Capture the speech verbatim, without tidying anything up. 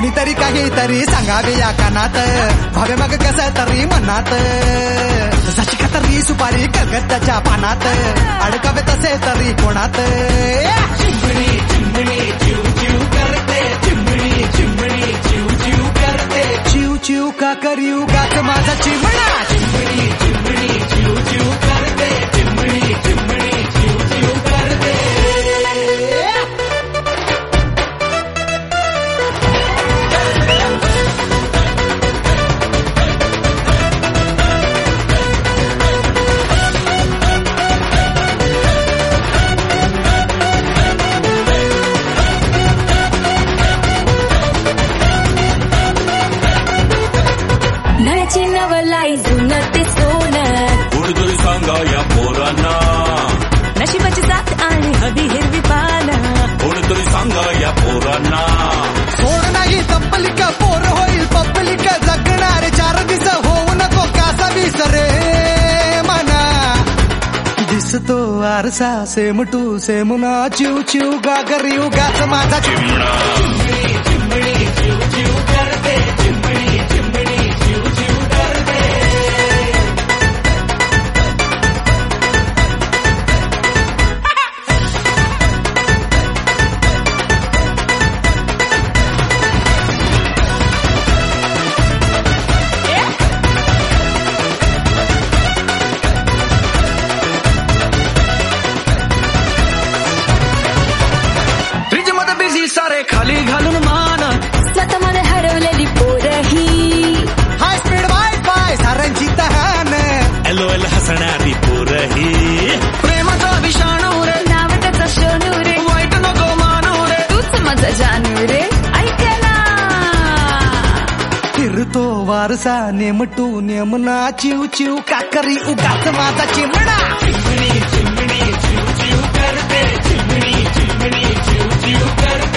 कोणीतरी काहीतरी सांगावे या कानात, भावे मग कसं तरी मनात, जशी खातरी सुपारी कलकत्त्याच्या पानात, अडकावे तसे तरी कोणात. चिमणी चिमणी चिव चिव करते, चिमणी चिमणी चिव चिव करते, चिव चिव का करीव गात माझा चिमणा. चिमणी चिमणी चिव चिव करते, चिमणी चिमणी चिव चिव करते. नळ्याची नवलाई जुनं ते सोनं, कोणीतरी सांगा या पोरांना, नशिबाची साथ आणि हवी हिरवी पानं, कोणीतरी सांगा या पोरांना. सोड नाही तपलिक पोर होईल पब्लिक, जगणारे चार दिस होऊ नको कासा विसरे मना. दिसतो आरसा सेम टू सेम ना, चिव चिव गा करीव गात माझा चिमणा. चिमणी चिमणी चिव चिव करते, चिमणी चिमणी चिव चिव करते. फ्रीज मध्ये बिझी सारे खाली घालून मान, स्वतः मध्ये हरवलेली पोरही, हाय स्पीड वायफाय साऱ्यांची तहान, एलो एल हसणारी पोरही, प्रेमाचा विषाणू रे, नाव त्याचा शोनू रे, वाईट नको मानू रे, तूच माझा जानू रे. ऐकला फिरतो वारसा नेमटू नेमना, चिव चिव काकरी उगाच माझा चिमणा. चिमणी चिमणी चिव चिव करते, चिमणी चिमणी चिव चिव करते.